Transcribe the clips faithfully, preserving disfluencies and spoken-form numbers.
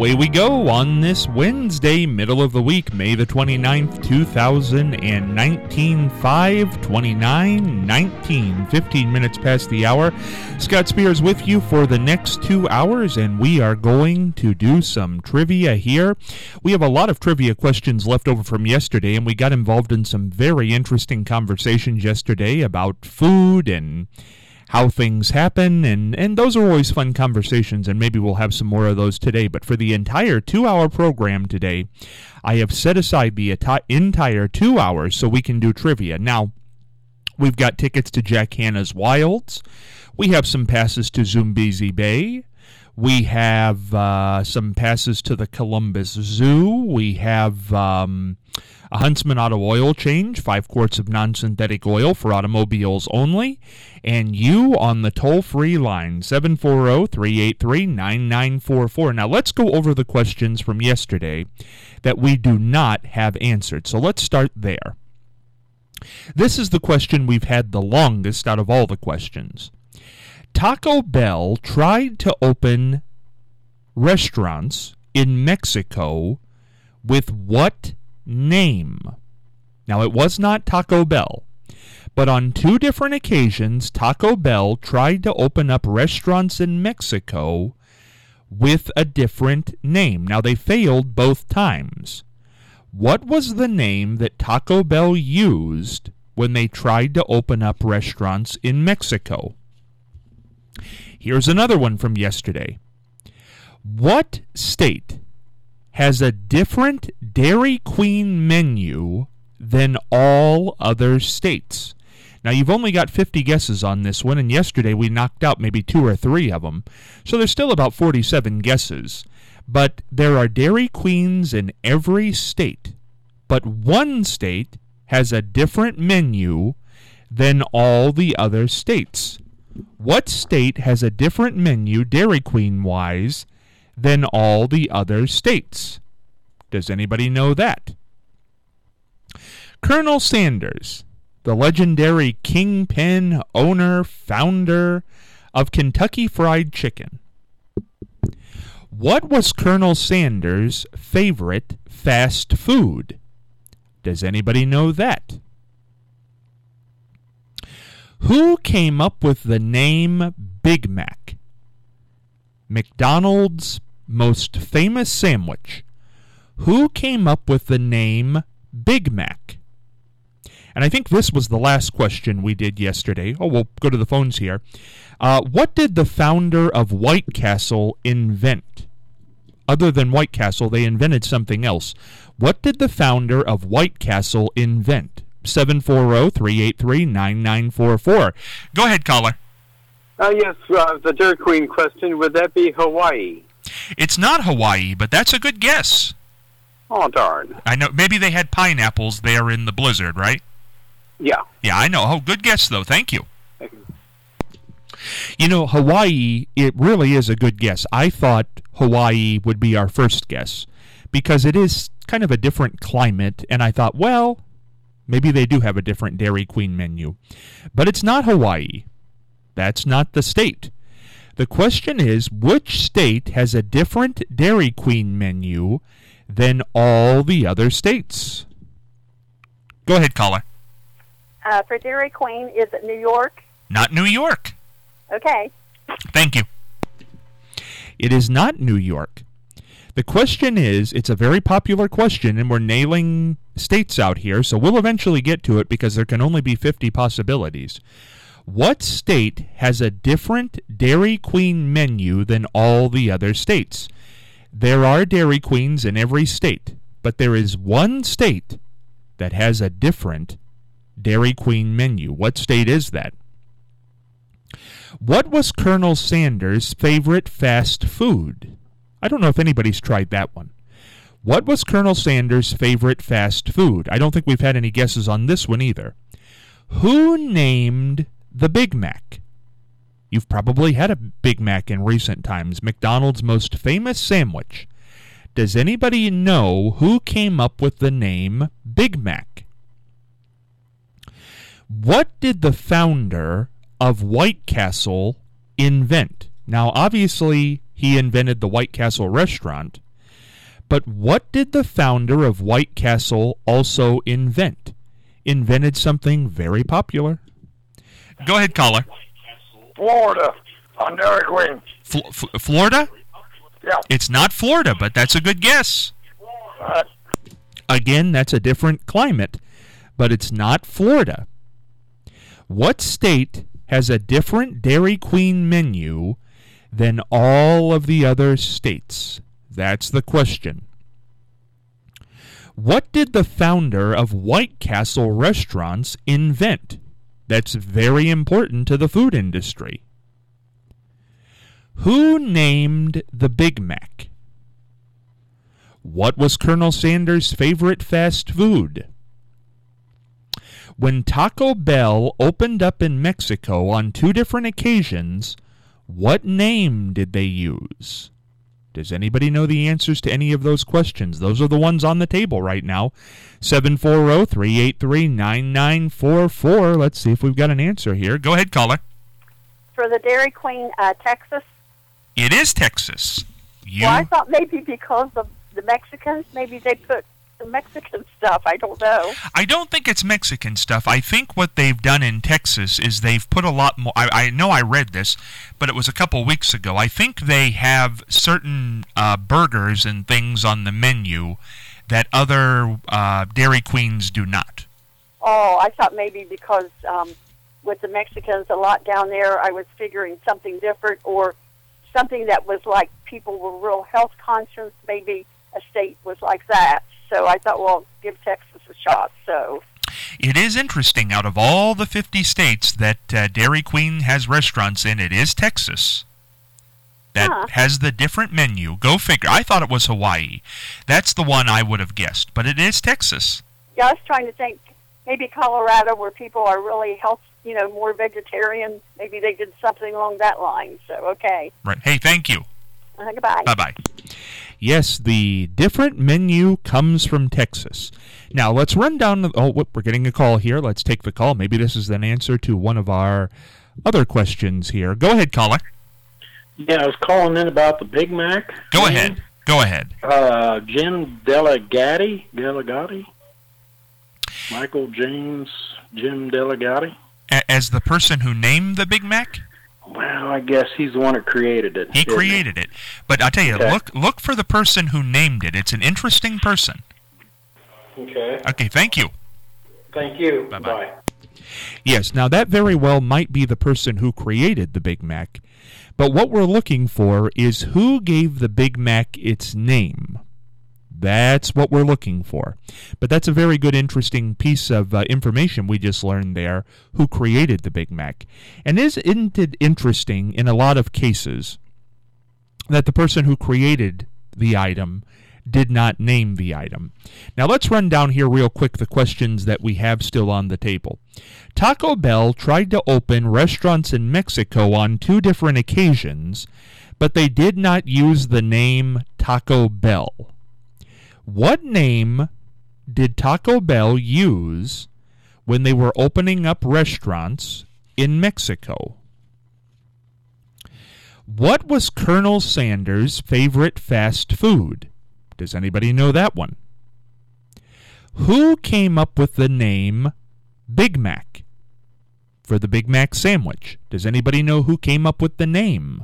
away we go on this Wednesday, middle of the week, May the twenty-ninth, two thousand nineteen, five twenty-nine nineteen, fifteen minutes past the hour. Scott Spears with you for the next two hours, and we are going to do some trivia here. We have a lot of trivia questions left over from yesterday, and we got involved in some very interesting conversations yesterday about food and how things happen, and, and those are always fun conversations, and maybe we'll have some more of those today. But for the entire two-hour program today, I have set aside the enti- entire two hours so we can do trivia. Now, we've got tickets to Jack Hanna's Wilds. We have some passes to Zumbizi Bay. We have uh, some passes to the Columbus Zoo. We have um, a Huntsman Auto Oil Change, five quarts of non-synthetic oil for automobiles only. And you on the toll-free line, seven four zero, three eight three, nine nine four four. Now, let's go over the questions from yesterday that we do not have answered. So let's start there. This is the question we've had the longest out of all the questions. Taco Bell tried to open restaurants in Mexico with what name? Now, it was not Taco Bell, but on two different occasions, Taco Bell tried to open up restaurants in Mexico with a different name. Now, they failed both times. What was the name that Taco Bell used when they tried to open up restaurants in Mexico? Here's another one from yesterday. What state has a different Dairy Queen menu than all other states? Now, you've only got fifty guesses on this one, and yesterday we knocked out maybe two or three of them. So there's still about forty-seven guesses. But there are Dairy Queens in every state. But one state has a different menu than all the other states. What state has a different menu, Dairy Queen-wise, than all the other states? Does anybody know that? Colonel Sanders, the legendary kingpin, owner, founder of Kentucky Fried Chicken. What was Colonel Sanders' favorite fast food? Does anybody know that? Who came up with the name Big Mac? McDonald's most famous sandwich. Who came up with the name Big Mac? And I think this was the last question we did yesterday. Oh, we'll go to the phones here. Uh, what did the founder of White Castle invent? Other than White Castle, they invented something else. What did the founder of White Castle invent? seven four zero, three eight three, nine nine four four. Go ahead, caller. Uh, yes, uh, the Dairy Queen question, would that be Hawaii? It's not Hawaii, but that's a good guess. Oh, darn. I know. Maybe they had pineapples there in the blizzard, right? Yeah. Yeah, I know. Oh, good guess, though. Thank you. Thank you. You know, Hawaii, it really is a good guess. I thought Hawaii would be our first guess because it is kind of a different climate, and I thought, well, maybe they do have a different Dairy Queen menu. But it's not Hawaii. That's not the state. The question is, which state has a different Dairy Queen menu than all the other states? Go ahead, caller. Uh, for Dairy Queen, is it New York? Not New York. Okay. Thank you. It is not New York. The question is, it's a very popular question, and we're nailing states out here, so we'll eventually get to it because there can only be fifty possibilities. What state has a different Dairy Queen menu than all the other states? There are Dairy Queens in every state, but there is one state that has a different Dairy Queen menu. What state is that? What was Colonel Sanders' favorite fast food? I don't know if anybody's tried that one. What was Colonel Sanders' favorite fast food? I don't think we've had any guesses on this one either. Who named the Big Mac? You've probably had a Big Mac in recent times, McDonald's most famous sandwich. Does anybody know who came up with the name Big Mac? What did the founder of White Castle invent? Now, obviously, he invented the White Castle restaurant, But what did the founder of White Castle also invent? Invented something very popular. Go ahead, caller. Florida on Dairy Queen. F- F- Florida? Yeah. It's not Florida, but that's a good guess. Uh, Again, that's a different climate, but it's not Florida. What state has a different Dairy Queen menu than all of the other states? That's the question. What did the founder of White Castle Restaurants invent? That's very important to the food industry. Who named the Big Mac? What was Colonel Sanders' favorite fast food? When Taco Bell opened up in Mexico on two different occasions, what name did they use? Does anybody know the answers to any of those questions? Those are the ones on the table right now. seven four zero, three eight three, nine nine four four. Let's see if we've got an answer here. Go ahead, caller. For the Dairy Queen, uh, Texas. It is Texas. You... Well, I thought maybe because of the Mexicans, maybe they put the Mexican stuff. I don't know. I don't think it's Mexican stuff. I think what they've done in Texas is they've put a lot more. I, I know I read this, but it was a couple weeks ago. I think they have certain uh, burgers and things on the menu that other uh, Dairy Queens do not. Oh, I thought maybe because um, with the Mexicans a lot down there, I was figuring something different or something that was like people were real health conscious. Maybe a state was like that. So I thought, well, give Texas a shot. So it is interesting. Out of all the fifty states that uh, Dairy Queen has restaurants in, it is Texas that huh. has the different menu. Go figure. I thought it was Hawaii. That's the one I would have guessed, but it is Texas. Yeah, I was trying to think maybe Colorado where people are really health, you know, more vegetarian. Maybe they did something along that line. So, okay. Right. Hey, thank you. Uh, goodbye. Bye-bye. Yes, the different menu comes from Texas. Now, let's run down the... Oh, whoop, we're getting a call here. Let's take the call. Maybe this is an answer to one of our other questions here. Go ahead, caller. Yeah, I was calling in about the Big Mac. Go ahead. Go ahead. Uh, Jim Delegati? Delegati? Michael James Jim Delegati? A- as the person who named the Big Mac? Well, I guess he's the one who created it. He created he? it. But I'll tell you, okay. look look for the person who named it. It's an interesting person. Okay. Okay, thank you. Thank you. Bye-bye. Bye. Yes, now that very well might be the person who created the Big Mac. But what we're looking for is who gave the Big Mac its name. That's what we're looking for. But that's a very good, interesting piece of uh, information we just learned there, who created the Big Mac. And isn't it interesting in a lot of cases that the person who created the item did not name the item? Now let's run down here real quick the questions that we have still on the table. Taco Bell tried to open restaurants in Mexico on two different occasions, but they did not use the name Taco Bell. What name did Taco Bell use when they were opening up restaurants in Mexico? What was Colonel Sanders' favorite fast food? Does anybody know that one? Who came up with the name Big Mac for the Big Mac sandwich? Does anybody know who came up with the name?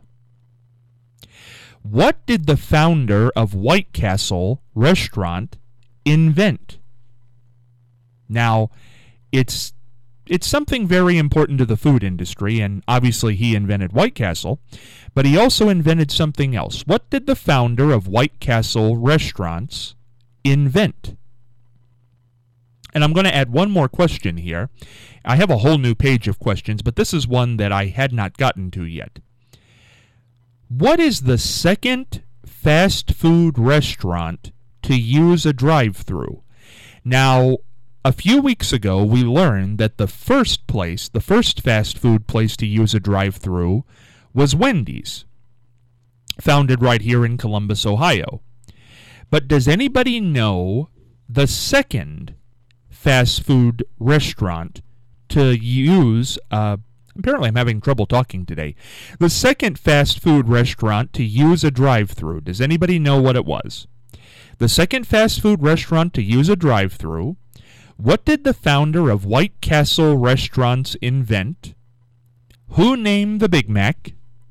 What did the founder of White Castle Restaurant invent? Now, it's it's something very important to the food industry, and obviously he invented White Castle, but he also invented something else. What did the founder of White Castle Restaurants invent? And I'm going to add one more question here. I have a whole new page of questions, but this is one that I had not gotten to yet. What is the second fast food restaurant to use a drive-thru? Now, a few weeks ago, we learned that the first place, the first fast food place to use a drive-thru was Wendy's, founded right here in Columbus, Ohio. But does anybody know the second fast food restaurant to use a Apparently, I'm having trouble talking today. The second fast food restaurant to use a drive-thru. Does anybody know what it was? The second fast food restaurant to use a drive-thru. What did the founder of White Castle Restaurants invent? Who named the Big Mac?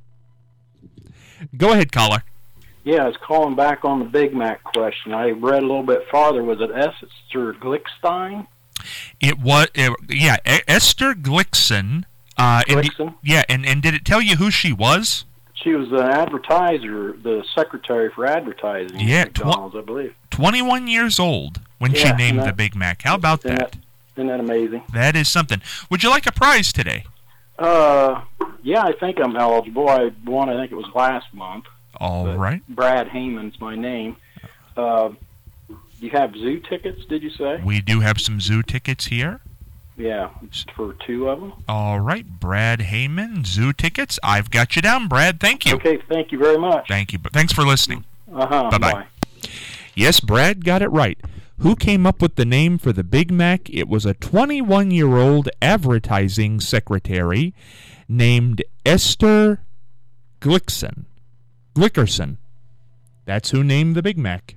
Go ahead, caller. Yeah, I was calling back on the Big Mac question. I read a little bit farther. Was it Esther Glickstein? It was, it, yeah, E- Esther Glickson. Uh, and di- Glickson? yeah, and, and did it tell you who she was? She was the advertiser, the secretary for advertising Yeah, at McDonald's, I believe. twenty-one years old when she Yeah, named that- the Big Mac. How about Isn't that? that, isn't that amazing? That is something. Would you like a prize today? Uh, yeah, I think I'm eligible. I won, I think it was last month. All But right. Brad Heyman's my name. Uh, you have zoo tickets, did you say? We do have some zoo tickets here. Yeah, for two of them. All right, Brad Heyman, zoo tickets. I've got you down, Brad. Thank you. Okay, thank you very much. Thank you. But thanks for listening. Uh-huh, Bye-bye. bye. Yes, Brad got it right. Who came up with the name for the Big Mac? It was a twenty-one-year-old advertising secretary named Esther Glickson. Glickerson. That's who named the Big Mac.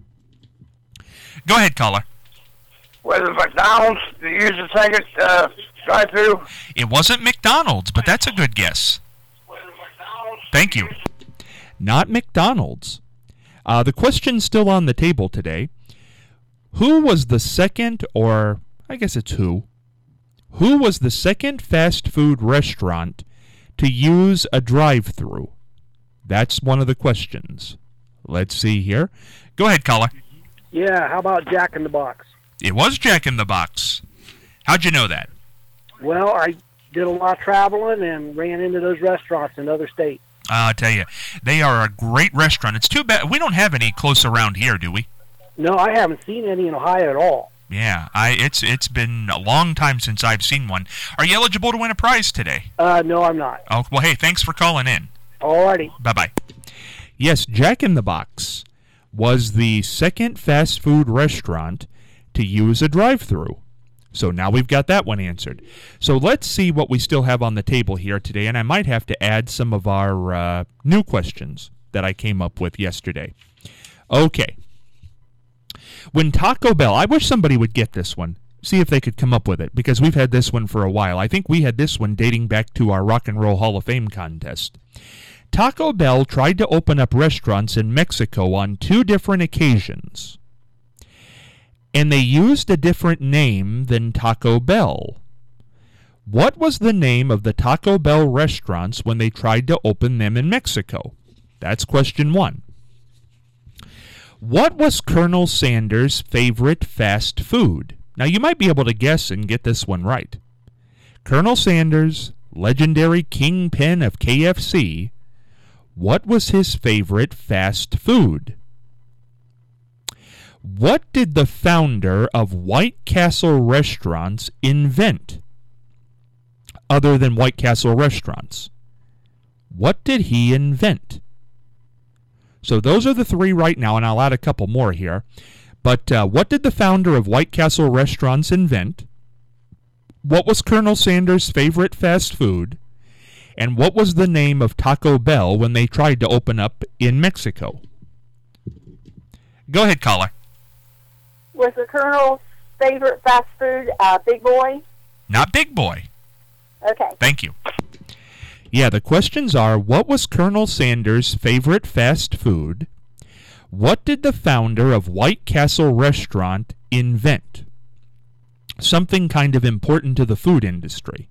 Go ahead, caller. Was it McDonald's that used the second uh, drive-through? It wasn't McDonald's, but that's a good guess. Thank you. Not McDonald's. Uh, the question's still on the table today. Who was the second, or I guess it's who, who was the second fast food restaurant to use a drive-thru? That's one of the questions. Let's see here. Go ahead, caller. Yeah, how about Jack in the Box? It was Jack in the Box. How'd you know that? Well, I did a lot of traveling and ran into those restaurants in other states. I'll tell you, they are a great restaurant. It's too bad we don't have any close around here, do we? No, I haven't seen any in Ohio at all. Yeah, I it's it's been a long time since I've seen one. Are you eligible to win a prize today? Uh, no, I'm not. Oh, well, hey, thanks for calling in. Alrighty. Bye-bye. Yes, Jack in the Box was the second fast food restaurant to use a drive-thru. So now we've got that one answered. So let's see what we still have on the table here today, and I might have to add some of our uh, new questions that I came up with yesterday. Okay. When Taco Bell, I wish somebody would get this one, see if they could come up with it, because we've had this one for a while. I think we had this one dating back to our Rock and Roll Hall of Fame contest. Taco Bell tried to open up restaurants in Mexico on two different occasions, and they used a different name than Taco Bell. What was the name of the Taco Bell restaurants when they tried to open them in Mexico? That's question one. What was Colonel Sanders' favorite fast food? Now, you might be able to guess and get this one right. Colonel Sanders, legendary kingpin of K F C, what was his favorite fast food? What did the founder of White Castle Restaurants invent other than White Castle Restaurants? What did he invent? So those are the three right now, and I'll add a couple more here. But uh, what did the founder of White Castle Restaurants invent? What was Colonel Sanders' favorite fast food? And what was the name of Taco Bell when they tried to open up in Mexico? Go ahead, caller. Was the Colonel's favorite fast food uh, Big Boy? Not Big Boy. Okay. Thank you. Yeah, the questions are, what was Colonel Sanders' favorite fast food? What did the founder of White Castle Restaurant invent? Something kind of important to the food industry.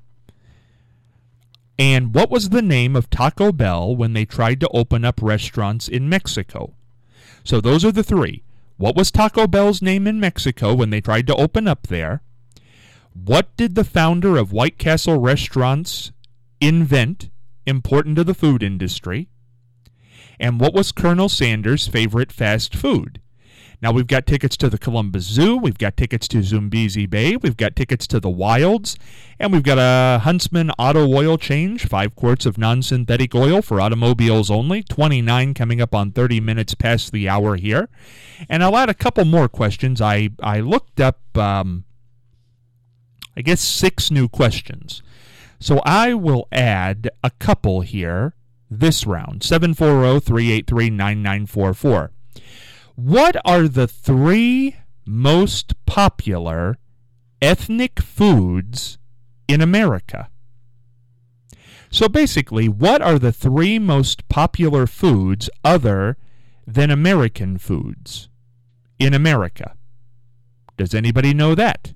And what was the name of Taco Bell when they tried to open up restaurants in Mexico? So those are the three. What was Taco Bell's name in Mexico when they tried to open up there? What did the founder of White Castle Restaurants invent, important to the food industry? And what was Colonel Sanders' favorite fast food? Now, we've got tickets to the Columbus Zoo, we've got tickets to Zumbizi Bay, we've got tickets to the Wilds, and we've got a Huntsman Auto Oil Change, five quarts of non-synthetic oil for automobiles only, twenty-nine coming up on thirty minutes past the hour here. And I'll add a couple more questions. I, I looked up, um, I guess, six new questions. So I will add a couple here this round, seven four zero, three eight three, nine nine four four. What are the three most popular ethnic foods in America? So basically, what are the three most popular foods other than American foods in America? Does anybody know that?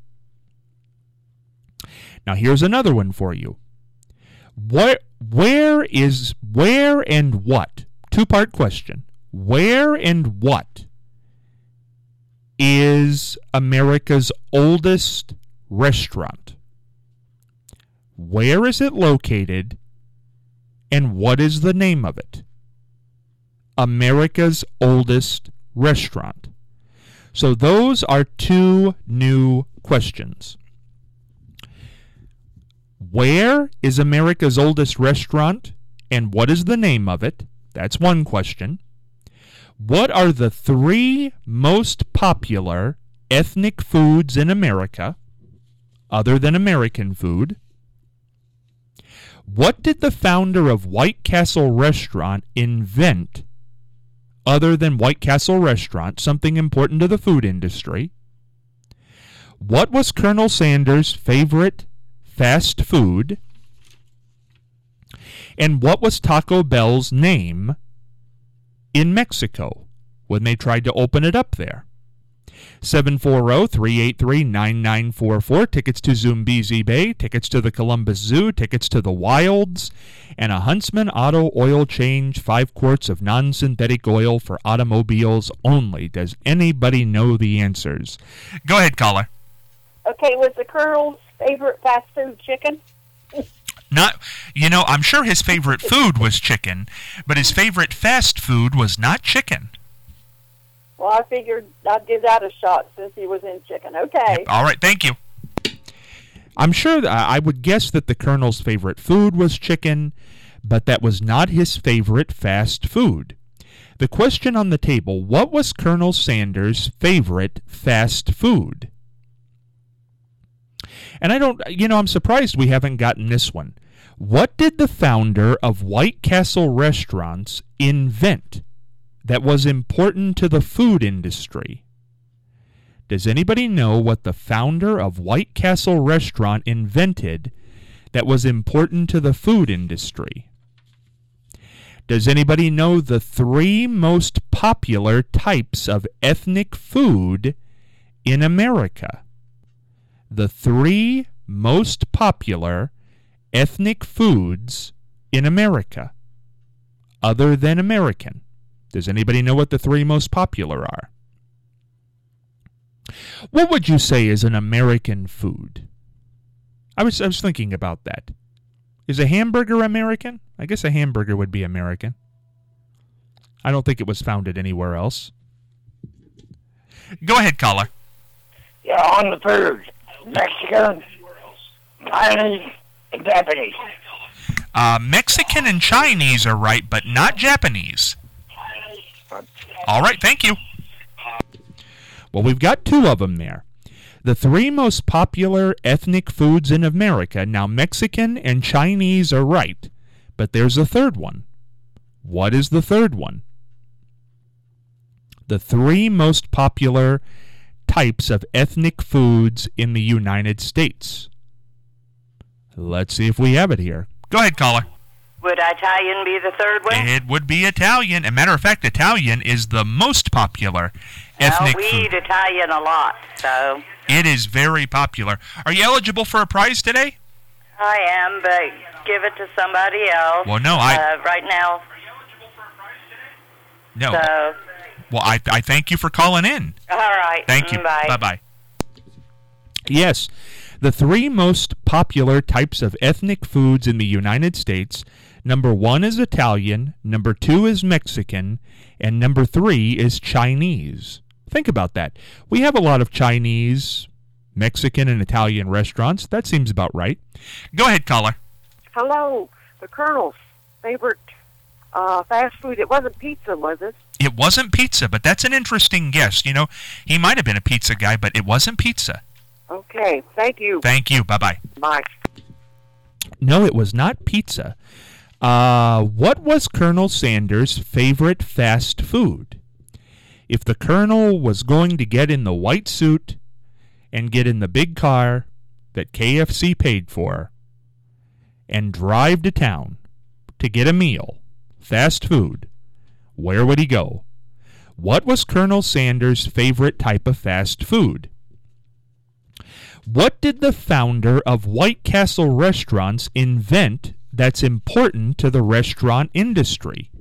Now here's another one for you. Where, where is, where and what? Two-part question. Where and what is America's oldest restaurant? Where is it located, and what is the name of it? America's oldest restaurant. So those are two new questions. Where is America's oldest restaurant, and what is the name of it? That's one question. What are the three most popular ethnic foods in America, other than American food? What did the founder of White Castle Restaurant invent, other than White Castle Restaurant, something important to the food industry? What was Colonel Sanders' favorite fast food? And what was Taco Bell's name in Mexico when they tried to open it up there? seven four zero, three eight three, nine nine four four. Tickets to Zumbizi Bay, tickets to the Columbus Zoo, tickets to the Wilds, and a Huntsman Auto Oil Change, five quarts of non-synthetic oil for automobiles only. Does anybody know the answers? Go ahead, caller. Okay, was the Colonel's favorite fast food chicken? Not, you know, I'm sure his favorite food was chicken, but his favorite fast food was not chicken. Well, I figured I'd give that a shot since he was in chicken. Okay. Yep. All right, thank you. I'm sure that I would guess that the Colonel's favorite food was chicken, but that was not his favorite fast food. The question on the table, what was Colonel Sanders' favorite fast food? And I don't, you know, I'm surprised we haven't gotten this one. What did the founder of White Castle Restaurants invent that was important to the food industry? Does anybody know what the founder of White Castle Restaurant invented that was important to the food industry? Does anybody know the three most popular types of ethnic food in America? The three most popular ethnic foods in America, other than American. Does anybody know what the three most popular are? What would you say is an American food? I was I was thinking about that. Is a hamburger American? I guess a hamburger would be American. I don't think it was founded anywhere else. Go ahead, caller. Yeah, on the food. Mexican, Chinese, and Japanese. Uh, Mexican and Chinese are right, but not Japanese. All right, thank you. Well, we've got two of them there. The three most popular ethnic foods in America. Now, Mexican and Chinese are right, but there's a third one. What is the third one? The three most popular types of ethnic foods in the United States. Let's see if we have it here. Go ahead, caller. Would Italian be the third one? It would be Italian. As a matter of fact, Italian is the most popular ethnic well, we food. eat Italian a lot, so... It is very popular. Are you eligible for a prize today? I am, but give it to somebody else. Well, no, I... Uh, right now. No. So... Well, I, I thank you for calling in. All right. Thank you. Bye. Bye-bye. Yes, the three most popular types of ethnic foods in the United States, number one is Italian, number two is Mexican, and number three is Chinese. Think about that. We have a lot of Chinese, Mexican, and Italian restaurants. That seems about right. Go ahead, caller. Hello. The Colonel's favorite uh, fast food. It wasn't pizza, was it? It wasn't pizza, but that's an interesting guess. You know, he might have been a pizza guy, but it wasn't pizza. Okay, thank you. Thank you. Bye-bye. Bye. No, it was not pizza. Uh, what was Colonel Sanders' favorite fast food? if the Colonel was going to get in the white suit and get in the big car that K F C paid for and drive to town to get a meal, fast food, where would he go? What was Colonel Sanders' favorite type of fast food? What did the founder of White Castle Restaurants invent that's important to the restaurant industry?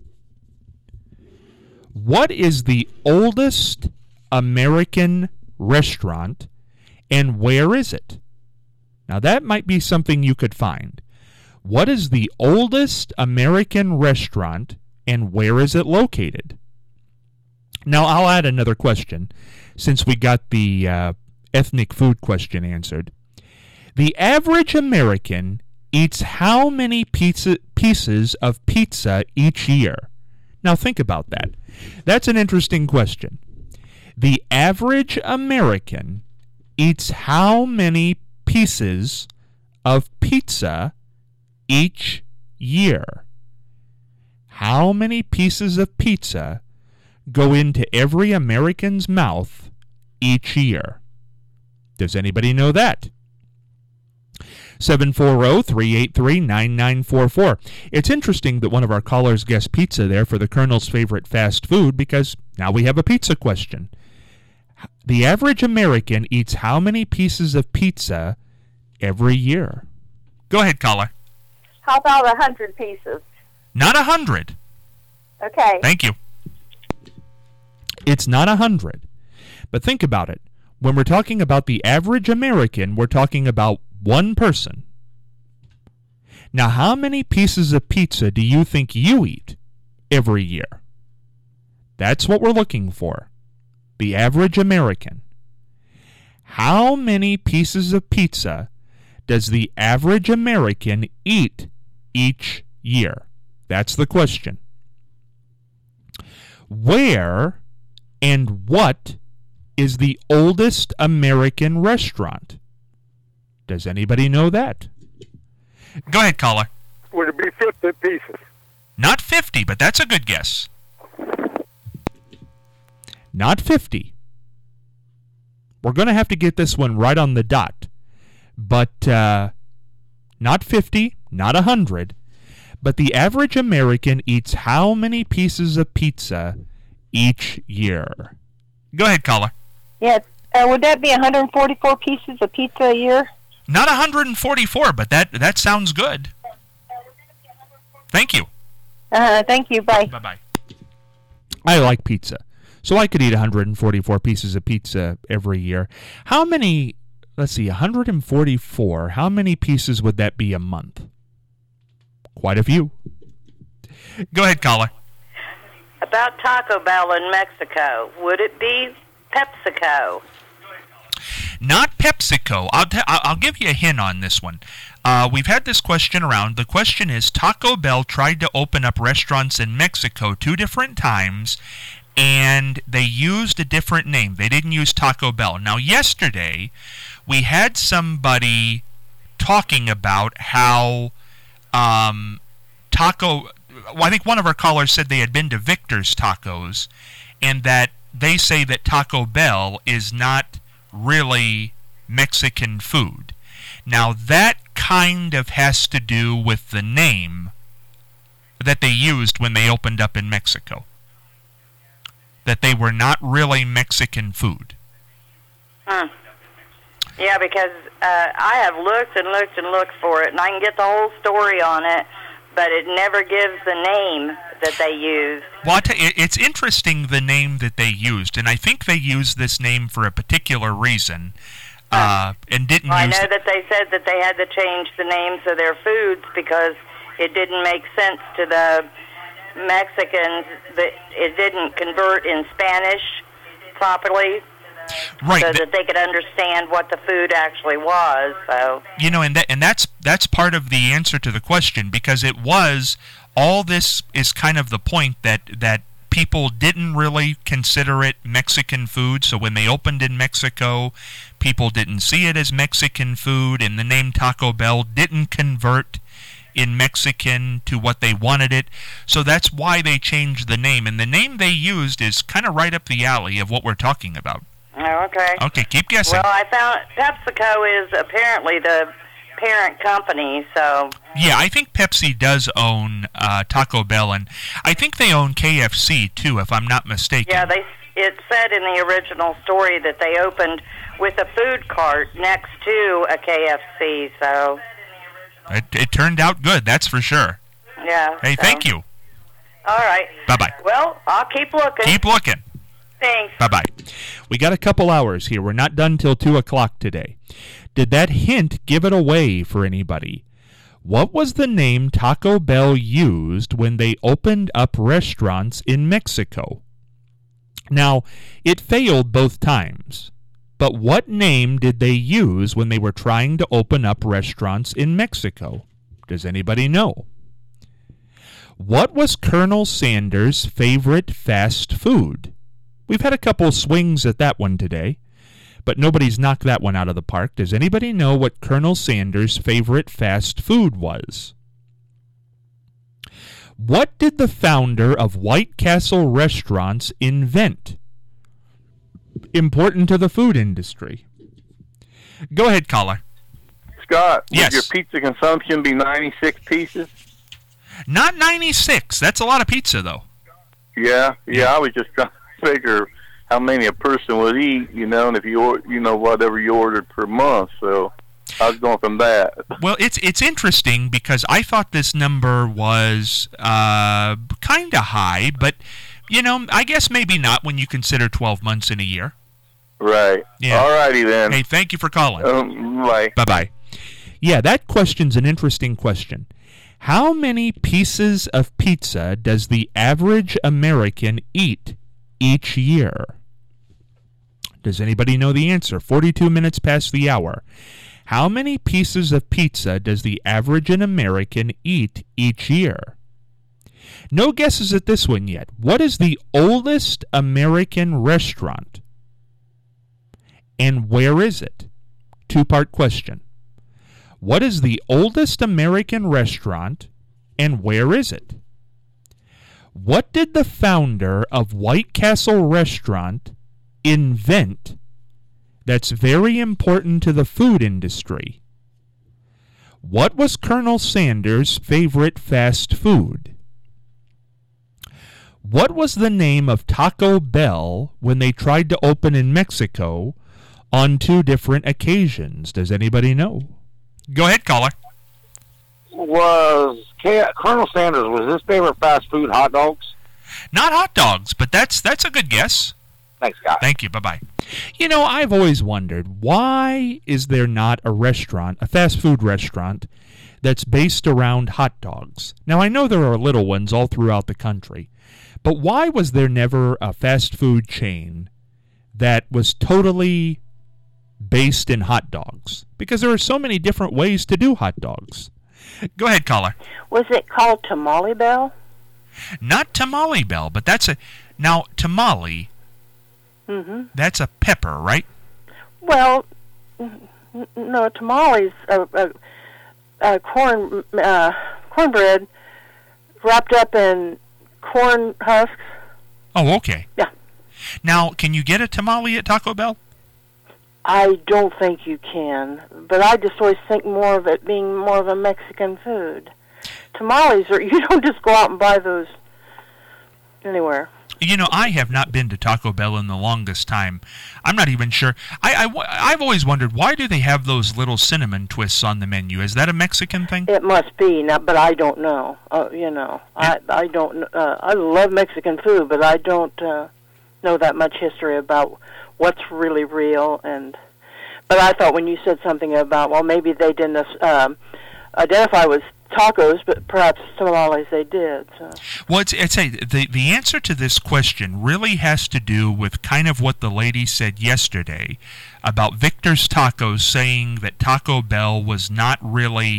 What is the oldest American restaurant, and where is it? Now, that might be something you could find. What is the oldest American restaurant, and where is it located? Now, I'll add another question, since we got the uh, ethnic food question answered. The average American eats how many pizza, pieces of pizza each year? Now, think about that. That's an interesting question. The average American eats how many pieces of pizza each year? How many pieces of pizza go into every American's mouth each year? Does anybody know that? seven four zero, three eight three, nine nine four four. It's interesting that one of our callers guessed pizza there for the Colonel's favorite fast food, because now we have a pizza question. The average American eats how many pieces of pizza every year? Go ahead, caller. How about a hundred pieces? Not a hundred. Okay. Thank you. It's not a hundred. But think about it. When we're talking about the average American, we're talking about one person. Now, how many pieces of pizza do you think you eat every year? That's what we're looking for. The average American. How many pieces of pizza does the average American eat each year? That's the question. Where and what is the oldest American restaurant? Does anybody know that? Go ahead, caller. Would it be fifty pieces? Not fifty, but that's a good guess. Not fifty. We're going to have to get this one right on the dot. But uh, not fifty, not one hundred. But the average American eats how many pieces of pizza each year? Go ahead, caller. Yes. Uh, would that be one hundred forty-four pieces of pizza a year? Not one hundred forty-four, but that, that sounds good. Thank you. Uh, thank you. Bye. Bye-bye. I like pizza, so I could eat one hundred forty-four pieces of pizza every year. How many, let's see, one hundred forty-four, how many pieces would that be a month? Quite a few. Go ahead, caller. About Taco Bell in Mexico, would it be PepsiCo? Not PepsiCo. I'll, t- I'll give you a hint on this one. Uh, we've had this question around. The question is, Taco Bell tried to open up restaurants in Mexico two different times, and they used a different name. They didn't use Taco Bell. Now, yesterday, we had somebody talking about how um, Taco... Well, I think one of our callers said they had been to Victor's Tacos, and that they say that Taco Bell is not really Mexican food. Now, that kind of has to do with the name that they used when they opened up in Mexico. That they were not really Mexican food. Hmm. Yeah, because uh, I have looked and looked and looked for it, and I can get the whole story on it, but it never gives the name that they use. Well, I'll tell you, it's interesting the name that they used, and I think they used this name for a particular reason, uh, and didn't well, use... I know that they said that they had to change the names of their foods because it didn't make sense to the Mexicans, that it didn't convert in Spanish properly. Right, so that they could understand what the food actually was. So you know, and that and that's that's part of the answer to the question, because it was all this is kind of the point that that people didn't really consider it Mexican food. So when they opened in Mexico, people didn't see it as Mexican food, and the name Taco Bell didn't convert in Mexican to what they wanted it. So that's why they changed the name. And the name they used is kind of right up the alley of what we're talking about. Oh, okay. Okay, keep guessing. Well, I found PepsiCo is apparently the parent company, so... Yeah, I think Pepsi does own uh, Taco Bell, and I think they own K F C, too, if I'm not mistaken. Yeah, they. It said in the original story that they opened with a food cart next to a K F C, so... It, it turned out good, that's for sure. Yeah. Hey, so. thank you. All right. Bye-bye. Well, I'll keep looking. Keep looking. Thanks. Bye-bye. We got a couple hours here. We're not done till two o'clock today. Did that hint give it away for anybody? What was the name Taco Bell used when they opened up restaurants in Mexico? Now, it failed both times. But what name did they use when they were trying to open up restaurants in Mexico? Does anybody know? What was Colonel Sanders' favorite fast food? We've had a couple swings at that one today, but nobody's knocked that one out of the park. Does anybody know what Colonel Sanders' favorite fast food was? What did the founder of White Castle Restaurants invent? Important to the food industry. Go ahead, caller. Scott, yes. Would your pizza consumption be ninety-six pieces? Not ninety-six. That's a lot of pizza, though. Yeah, yeah. I was just trying to figure how many a person would eat, you know, and if you or, you know whatever you ordered per month. So I was going from that. Well, it's it's interesting because I thought this number was uh, kind of high, but you know, I guess maybe not when you consider twelve months in a year. Right. Yeah. All righty then. Hey, thank you for calling. Um, bye. Bye-bye. Yeah, that question's an interesting question. How many pieces of pizza does the average American eat each year? Does anybody know the answer? forty-two minutes past the hour. How many pieces of pizza does the average American eat each year? No guesses at this one yet. What is the oldest American restaurant? And where is it? Two-part question. What is the oldest American restaurant, and where is it? What did the founder of White Castle Restaurant invent that's very important to the food industry? What was Colonel Sanders' favorite fast food? What was the name of Taco Bell when they tried to open in Mexico on two different occasions? Does anybody know? Go ahead, caller. Was K- Colonel Sanders, was his favorite fast food hot dogs? Not hot dogs, but that's that's a good guess. Thanks, guys. Thank you. Bye-bye. You know, I've always wondered, why is there not a restaurant, a fast food restaurant, that's based around hot dogs? Now, I know there are little ones all throughout the country, but why was there never a fast food chain that was totally based in hot dogs? Because there are so many different ways to do hot dogs. Go ahead, caller. Was it called Tamale Bell? Not Tamale Bell, but that's a... Now, tamale, Mm-hmm. that's a pepper, right? Well, n- no, tamales are uh, uh, corn uh, cornbread wrapped up in corn husks. Oh, okay. Yeah. Now, can you get a tamale at Taco Bell? I don't think you can, but I just always think more of it being more of a Mexican food. Tamales are, you don't just go out and buy those anywhere. You know, I have not been to Taco Bell in the longest time. I'm not even sure. I, I, I've always wondered, why do they have those little cinnamon twists on the menu? Is that a Mexican thing? It must be, not, but I don't know. Uh, you know, I I don't. Uh, I love Mexican food, but I don't uh, know that much history about what's really real. And but I thought when you said something about, well, maybe they didn't um, identify with tacos, but perhaps tamales they did. So. Well, it's, it's a, the, the answer to this question really has to do with kind of what the lady said yesterday about Victor's Tacos saying that Taco Bell was not really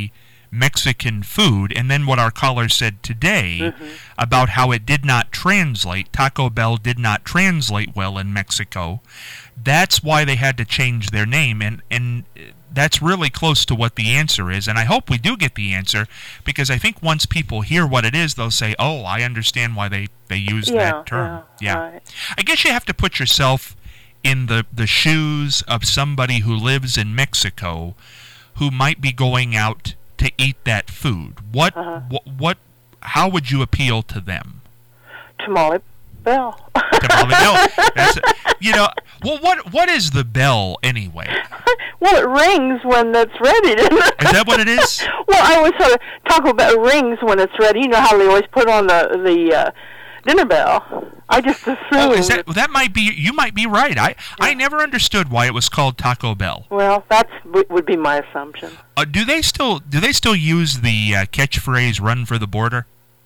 Mexican food, and then what our caller said today Mm-hmm. about how it did not translate, Taco Bell did not translate well in Mexico. That's why they had to change their name, and, and that's really close to what the answer is, and I hope we do get the answer, because I think once people hear what it is, they'll say, oh, I understand why they, they used Yeah, that term. yeah, Yeah. right. I guess you have to put yourself in the, the shoes of somebody who lives in Mexico who might be going out to eat that food. What, Uh-huh. what, what, how would you appeal to them? Tamale Bell. Tamale Bell. That's it. You know, well, what, what is the bell anyway? Well, it rings when it's ready, doesn't it? Is that what it is? Well, I always thought Taco Bell rings when it's ready. You know how they always put on the the uh, dinner bell. I just assumed. Oh, is that, that might be, you might be right. I, I never understood why it was called Taco Bell. Well, that would be my assumption. Uh, do they still do they still use the uh, catchphrase "Run for the border"?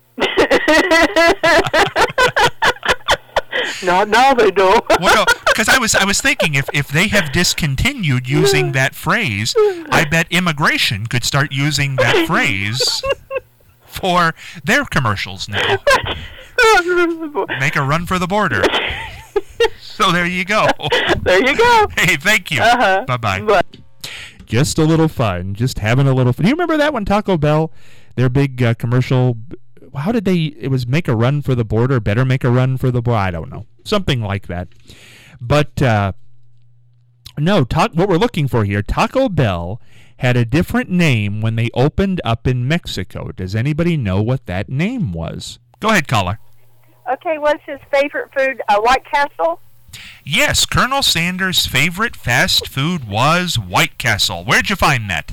No, no, they don't. Well, because I was I was thinking if, if they have discontinued using that phrase, I bet immigration could start using that phrase for their commercials now. Make a run for the border. So there you go. There you go. Hey, thank you. Uh-huh. Bye-bye. Bye. Just a little fun. Just having a little fun. Do you remember that one, Taco Bell? Their big uh, commercial. How did they, it was make a run for the border, better make a run for the border. I don't know. Something like that. But, uh, no, ta- what we're looking for here, Taco Bell had a different name when they opened up in Mexico. Does anybody know what that name was? Go ahead, caller. Okay, what's his favorite food? Uh, White Castle? Yes, Colonel Sanders' favorite fast food was White Castle. Where'd you find that?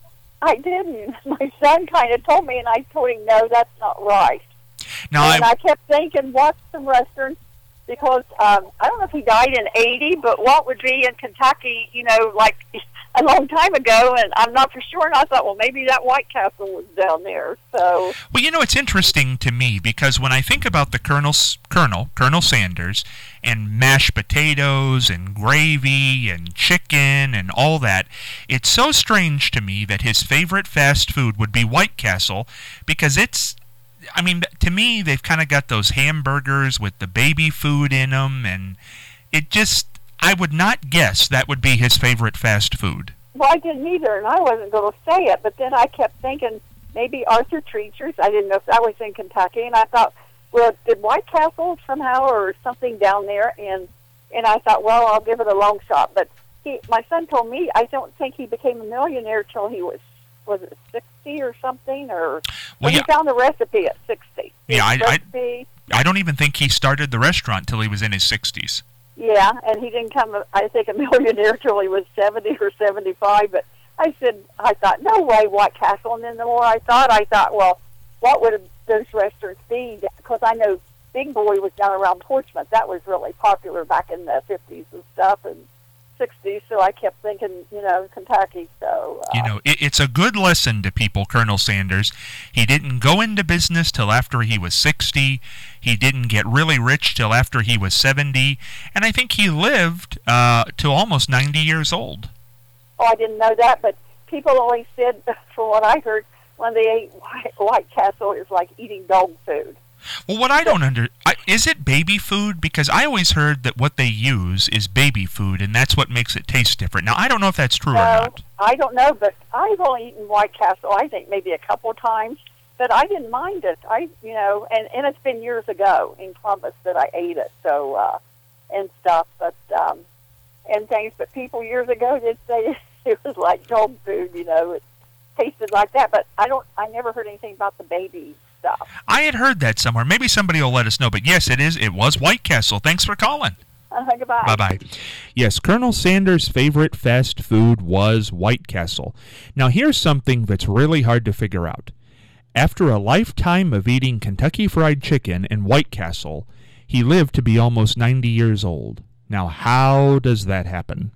I didn't. My son kind of told me, and I told him, no, that's not right. Now, and I, I kept thinking, what's some restaurants? Because um, I don't know if he died in eighty, but what would be in Kentucky, you know, like a long time ago, and I'm not for sure. And I thought, well, maybe that White Castle was down there. So, well, you know, it's interesting to me because when I think about the Colonel's, Colonel, Colonel Sanders, and mashed potatoes and gravy and chicken and all that, it's so strange to me that his favorite fast food would be White Castle because it's, I mean, to me, they've kind of got those hamburgers with the baby food in them, and it just, I would not guess that would be his favorite fast food. well, I didn't either, and I wasn't going to say it, but then I kept thinking maybe Arthur Treacher's. I didn't know if that was in Kentucky, and I thought, well, did White Castle somehow or something down there? And and I thought, well, I'll give it a long shot. But he, my son told me, I don't think he became a millionaire till he was, was it sixty or something? Or Well, he yeah. found the recipe at sixty. Yeah, I- His I- recipe, I don't even think he started the restaurant till he was in his sixties. yeah, and he didn't come, I think, a millionaire till he was seventy or seventy-five. But I said, I thought, no way, White Castle. And then the more I thought, I thought, well, what would those restaurants be? Because I know Big Boy was down around Portsmouth. That was really popular back in the fifties and stuff and sixties. So I kept thinking, you know, Kentucky. So uh, You know, it, it's a good lesson to people, Colonel Sanders. He didn't go into business till after he was sixty. He didn't get really rich till after he was seventy. And I think he lived uh, to almost ninety years old. oh, I didn't know that, but people always said, from what I heard, when they ate White, White Castle, it was like eating dog food. Well, what I don't under... I, is it baby food? Because I always heard that what they use is baby food, and that's what makes it taste different. Now, I don't know if that's true or No, not. I don't know, but I've only eaten White Castle, I think, maybe a couple times. But I didn't mind it. I, you know, and, and it's been years ago in Columbus that I ate it, so, uh, and stuff, but, um, and things. But people years ago did say it was like dog food, you know, it tasted like that. But I don't, I never heard anything about the baby stuff. I had heard that somewhere. Maybe somebody will let us know. But yes, it is. It was White Castle. Thanks for calling. Uh, goodbye. Bye-bye. Yes, Colonel Sanders' favorite fast food was White Castle. Now, here's something that's really hard to figure out. After a lifetime of eating Kentucky Fried Chicken and White Castle, he lived to be almost ninety years old. Now, how does that happen?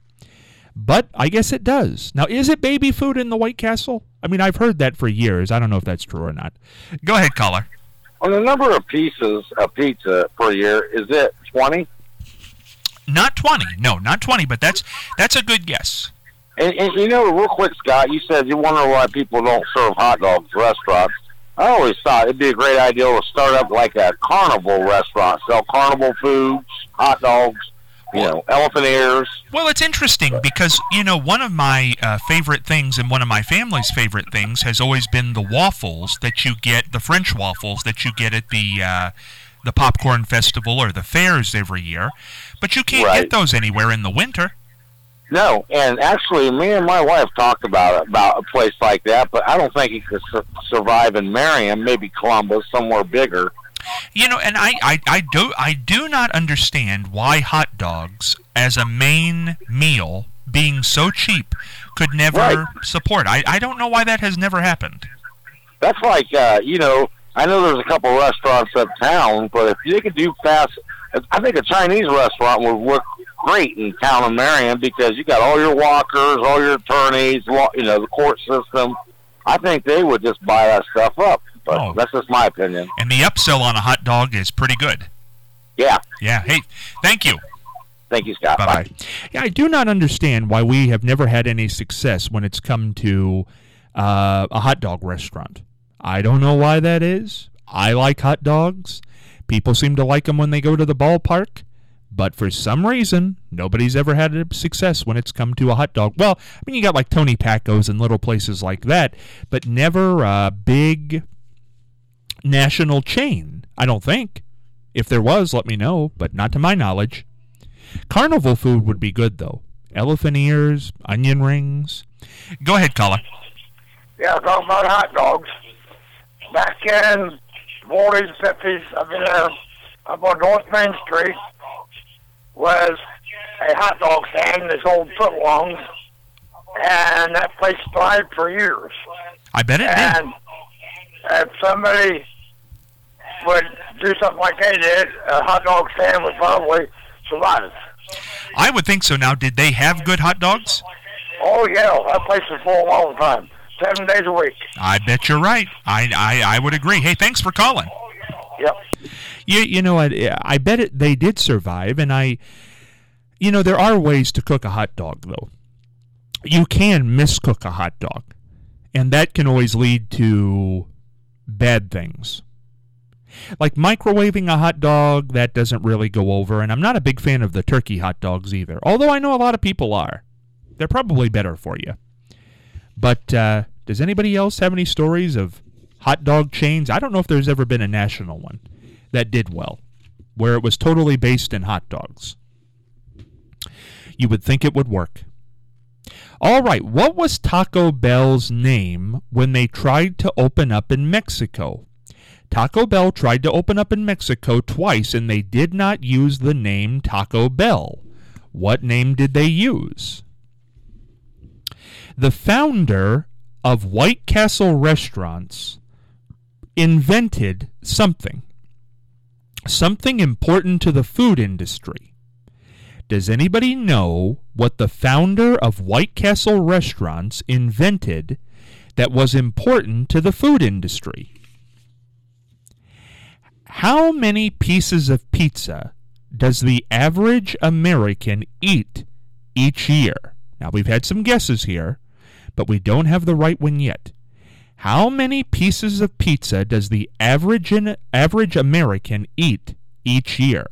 But I guess it does. Now, is it baby food in the White Castle? I mean, I've heard that for years. I don't know if that's true or not. Go ahead, caller. On the number of pieces of pizza per year, is it twenty? Not twenty. No, not twenty, but that's that's a good guess. And, and you know, real quick, Scott, you said you wonder why people don't serve hot dogs at restaurants. I always thought it'd be a great idea to start up like a carnival restaurant, sell carnival foods, hot dogs, you know, elephant ears. Well, it's interesting because, you know, one of my uh, favorite things and one of my family's favorite things has always been the waffles that you get, the French waffles that you get at the uh, the Popcorn Festival or the fairs every year. But you can't Right. get those anywhere in the winter. No, and actually, me and my wife talked about about a place like that, but I don't think it could su- survive in Marion, maybe Columbus, somewhere bigger. You know, and I, I, I, do, I do not understand why hot dogs as a main meal, being so cheap, could never Right. support. I, I don't know why that has never happened. That's like, uh, you know, I know there's a couple restaurants uptown, but if they could do fast, I think a Chinese restaurant would work great in town of Marion because you got all your walkers, all your attorneys, law, you know, the court system. I think they would just buy that stuff up. But Oh. that's just my opinion. And the upsell on a hot dog is pretty good. Yeah. Yeah. Hey, thank you. Thank you, Scott. Bye-bye. Yeah, I do not understand why we have never had any success when it's come to uh, a hot dog restaurant. I don't know why that is. I like hot dogs. People seem to like them when they go to the ballpark. But for some reason, nobody's ever had a success when it's come to a hot dog. Well, I mean, you got like Tony Packo's and little places like that, but never a big national chain, I don't think. If there was, let me know, but not to my knowledge. Carnival food would be good, though. Elephant ears, onion rings. Go ahead, caller. Yeah, talking about hot dogs. Back in the forties, fifties, I've been there up on North Main Street was a hot dog stand, this old footlongs, and that place thrived for years. I bet it and did. if somebody would do something like they did, a hot dog stand would probably survive. I would think so. Now, did they have good hot dogs? Oh, yeah, that place is full all the time, seven days a week. I bet you're right. I, I, I would agree. Hey, thanks for calling. Yep. You, you know, I, I bet it they did survive, and I, you know, there are ways to cook a hot dog, though. You can miscook a hot dog, and that can always lead to bad things. Like microwaving a hot dog, that doesn't really go over, and I'm not a big fan of the turkey hot dogs either, although I know a lot of people are. They're probably better for you. But uh, does anybody else have any stories of hot dog chains? I don't know if there's ever been a national one that did well, where it was totally based in hot dogs. You would think it would work. All right, what was Taco Bell's name when they tried to open up in Mexico? Taco Bell tried to open up in Mexico twice, and they did not use the name Taco Bell. What name did they use? The founder of White Castle Restaurants invented something. Something important to the food industry. Does anybody know what the founder of White Castle Restaurants invented that was important to the food industry? How many pieces of pizza does the average American eat each year? Now, we've had some guesses here, but we don't have the right one yet. How many pieces of pizza does the average average American eat each year?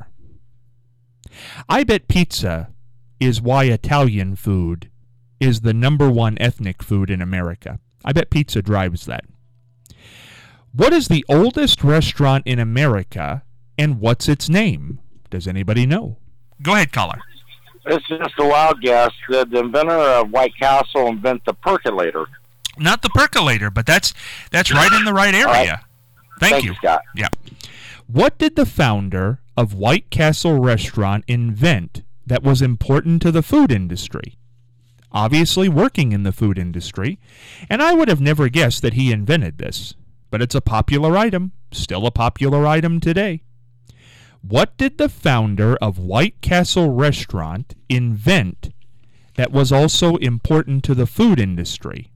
I bet pizza is why Italian food is the number one ethnic food in America. I bet pizza drives that. What is the oldest restaurant in America, and what's its name? Does anybody know? Go ahead, caller. It's just a wild guess. Did the inventor of White Castle invent the percolator? Not the percolator, but that's that's right in the right area. Right. Thank, Thank you. you, Scott. Yeah. What did the founder of White Castle Restaurant invent that was important to the food industry? Obviously working in the food industry, and I would have never guessed that he invented this, but it's a popular item, still a popular item today. What did the founder of White Castle Restaurant invent that was also important to the food industry?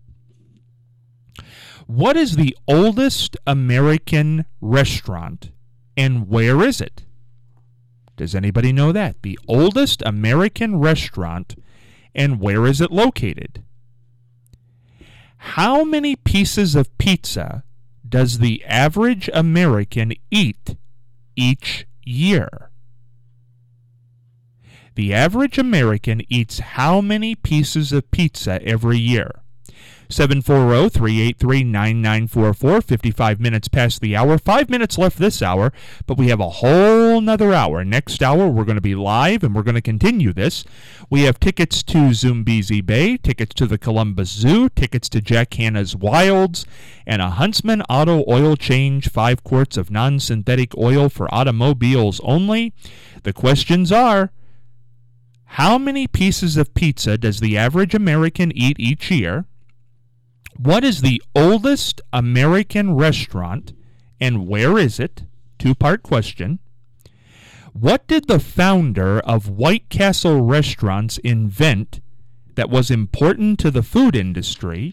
What is the oldest American restaurant, and where is it? Does anybody know that? The oldest American restaurant, and where is it located? How many pieces of pizza does the average American eat each year? The average American eats how many pieces of pizza every year? seven four zero, three eight three, nine nine four four, fifty-five minutes past the hour. Five minutes left this hour, but we have a whole nother hour. Next hour, we're going to be live, and we're going to continue this. We have tickets to Zumbizi Bay, tickets to the Columbus Zoo, tickets to Jack Hanna's Wilds, and a Huntsman Auto Oil Change, five quarts of non-synthetic oil for automobiles only. The questions are, how many pieces of pizza does the average American eat each year? What is the oldest American restaurant, and where is it? Two-part question. What did the founder of White Castle Restaurants invent that was important to the food industry?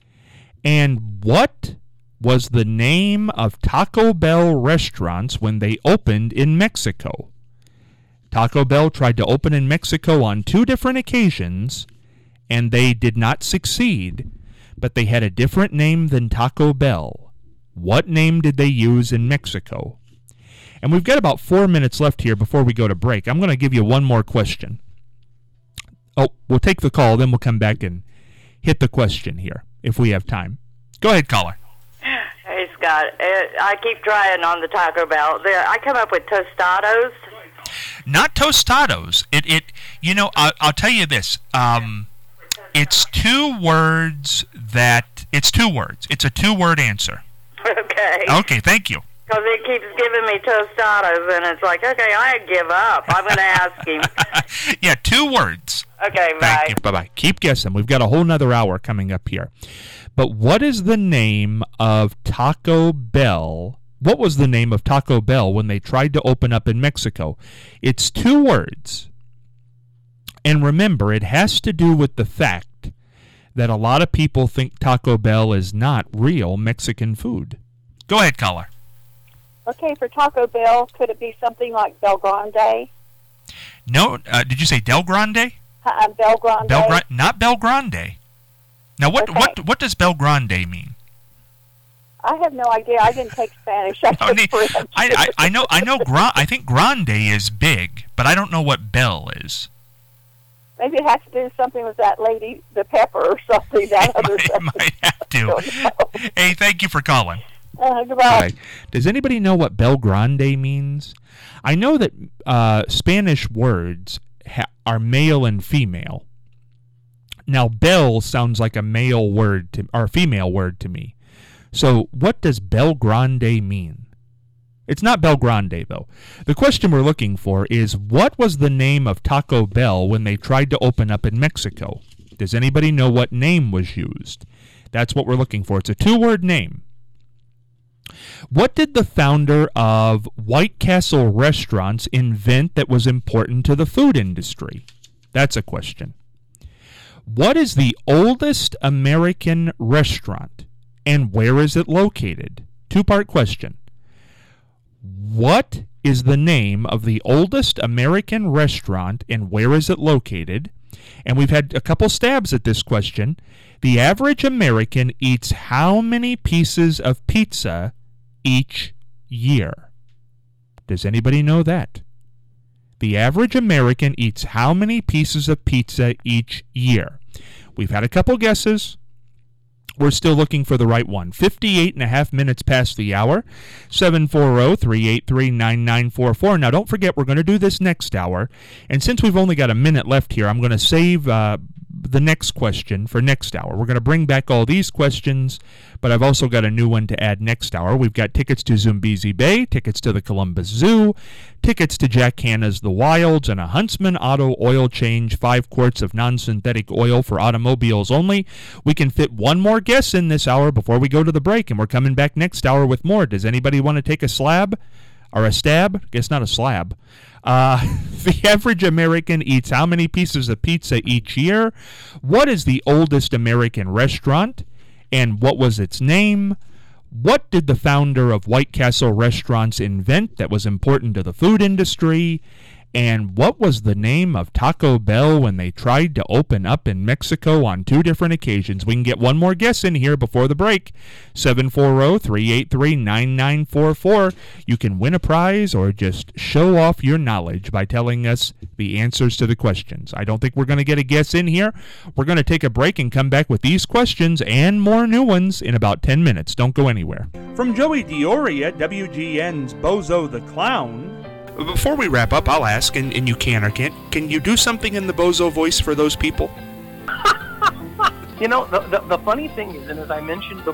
And what was the name of Taco Bell restaurants when they opened in Mexico? Taco Bell tried to open in Mexico on two different occasions, and they did not succeed. But they had a different name than Taco Bell. What name did they use in Mexico? And we've got about four minutes left here before we go to break. I'm going to give you one more question. Oh, we'll take the call, then we'll come back and hit the question here, if we have time. Go ahead, caller. Hey, Scott. I keep trying on the Taco Bell. There, I come up with tostados. Not tostados. It, it. You know, I'll, I'll tell you this. Um... It's two words that, it's two words. It's a two-word answer. Okay. Okay, thank you. Because it keeps giving me tostados, and it's like, okay, I give up. I'm going to ask him. Yeah, two words. Okay, bye. Thank you. Bye-bye. Keep guessing. We've got a whole nother hour coming up here. But what is the name of Taco Bell? What was the name of Taco Bell when they tried to open up in Mexico? It's two words. And remember, it has to do with the fact that a lot of people think Taco Bell is not real Mexican food. Go ahead, caller. Okay, for Taco Bell, could it be something like Bel Grande? No, uh, did you say Del Grande? Uh, Bel Grande. Bel Gra- not Bel Grande. Now, what okay. what what does Bel Grande mean? I have no idea. I didn't take Spanish. I, I, mean, I, I, I know. I know. Gra- I think Grande is big, but I don't know what Bell is. Maybe it has to do something with that lady, the pepper or something. That it other might, stuff. might have to. Hey, thank you for calling. Uh, goodbye. Right. Does anybody know what Bel Grande means? I know that uh, Spanish words ha- are male and female. Now, Bel sounds like a male word to, or a female word to me. So, what does Bel Grande mean? It's not Bel Grande, though. The question we're looking for is, what was the name of Taco Bell when they tried to open up in Mexico? Does anybody know what name was used? That's what we're looking for. It's a two-word name. What did the founder of White Castle Restaurants invent that was important to the food industry? That's a question. What is the oldest American restaurant, and where is it located? Two-part question. What is the name of the oldest American restaurant, and where is it located? And we've had a couple stabs at this question. The average American eats how many pieces of pizza each year? Does anybody know that? The average American eats how many pieces of pizza each year? We've had a couple guesses. We're still looking for the right one. fifty-eight and a half minutes past the hour. seven four zero, three eight three, nine nine four four. Now, don't forget, we're going to do this next hour. And since we've only got a minute left here, I'm going to save uh, the next question for next hour. We're going to bring back all these questions, but I've also got a new one to add next hour. We've got tickets to Zumbizi Bay, tickets to the Columbus Zoo, tickets to Jack Hanna's The Wilds, and a Huntsman Auto Oil Change, five quarts of non-synthetic oil for automobiles only. We can fit one more guess in this hour before we go to the break, and we're coming back next hour with more. Does anybody want to take a slab? Or a stab? I guess not a slab. Uh, the average American eats how many pieces of pizza each year? What is the oldest American restaurant? And what was its name? What did the founder of White Castle Restaurants invent that was important to the food industry? And what was the name of Taco Bell when they tried to open up in Mexico on two different occasions? We can get one more guess in here before the break. seven four zero, three eight three, nine nine four four. You can win a prize or just show off your knowledge by telling us the answers to the questions. I don't think we're going to get a guess in here. We're going to take a break and come back with these questions and more new ones in about ten minutes. Don't go anywhere. From Joey Diori at W G N's Bozo the Clown. Before we wrap up, I'll ask, and, and you can or can't, can you do something in the Bozo voice for those people? You know, the, the the funny thing is, and as I mentioned before,